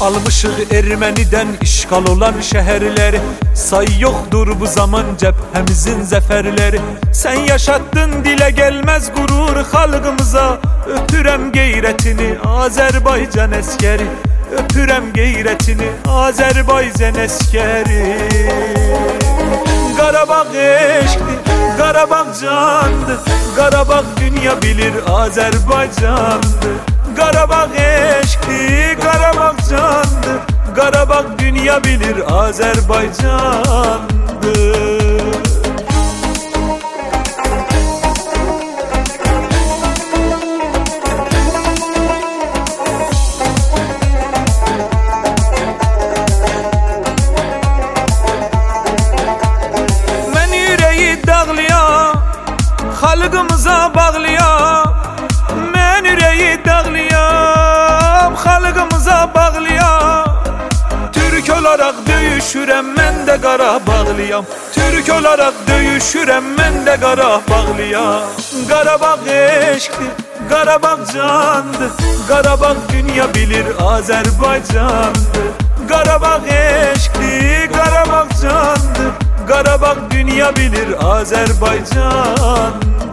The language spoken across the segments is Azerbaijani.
Almışıq Erməniden işgal olan şehirleri. Say yoktur bu zaman cephemizin zaferleri. Sen yaşattın dile gelmez gurur halkımıza. Öpürem gayretini Azerbaycan askeri. Öpürem gayretini Azerbaycan askeri. Qarabağ eşkdi, Qarabağ candı. Qarabağ dünya bilir Azerbaycandı. Qarabağ eşkdi, Qarabağ candı. Qarabağ dünya bilir Azerbaycandı. Xalqımıza bağlıyam, mən ürəyi dağlıyam. Xalqımıza bağlıyam. Türk olaraq döyüşürəm, mən də Qarabağlıyam. Türk olaraq döyüşürəm, mən də Qarabağlıyam. Qarabağ eşkdi, Qarabağ candı. Qarabağ dünya bilir Azerbaycandı. Qarabağ eşkdi, Qarabağ candı. Qarabağ dünya bilir Azerbaycandı.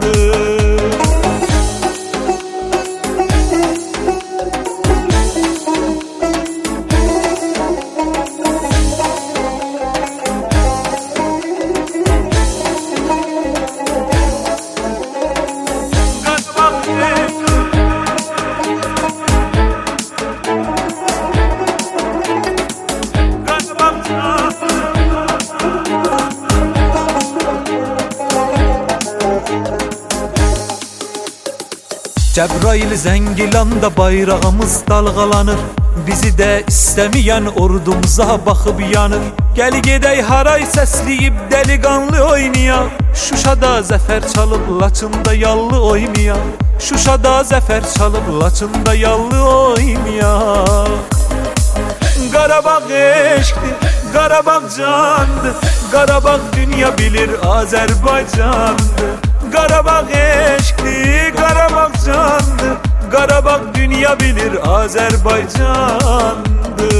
Cəbrayıl Zəngilanda bayrağımız dalğalanır. Bizi də istəməyən ordumuza baxıb yanır. Gəl gedək haray səsləyib dəliqanlı oynayaq. Şuşada zəfər çalıb Laçında yallı oynayaq. Şuşada zəfər çalıb Laçında yallı oynayaq. Qarabağ eşkdi, Qarabağ candı. Qarabağ dünya bilir Azerbaycandı. Qarabağ eşkdi, Qarabağ candı. Qarabağ dünya bilir Azerbaycandı.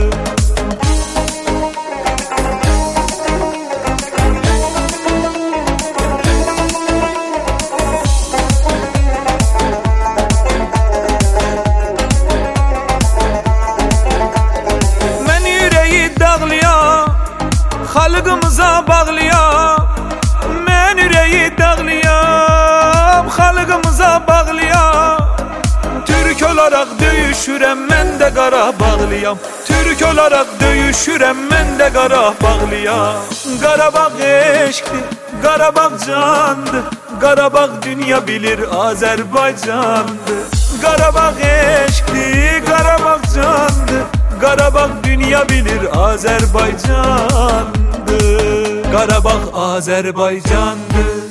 Mən ürəyi dağlıyam, xalqımıza bağlıyam. Mən ürəyi dağlıyam, xalqımıza bağlıyam. Türk olaraq döyüşürəm, mən də Qarabağlıyam. Türk olaraq döyüşürəm, mən də Qarabağlıyam. Qarabağ eşkdi, Qarabağ candı. Qarabağ dünya bilir Azerbaycandı. Qarabağ eşkdi, Qarabağ candı. Qarabağ dünya bilir Azerbaycandı. Qarabağ Azerbaycandı.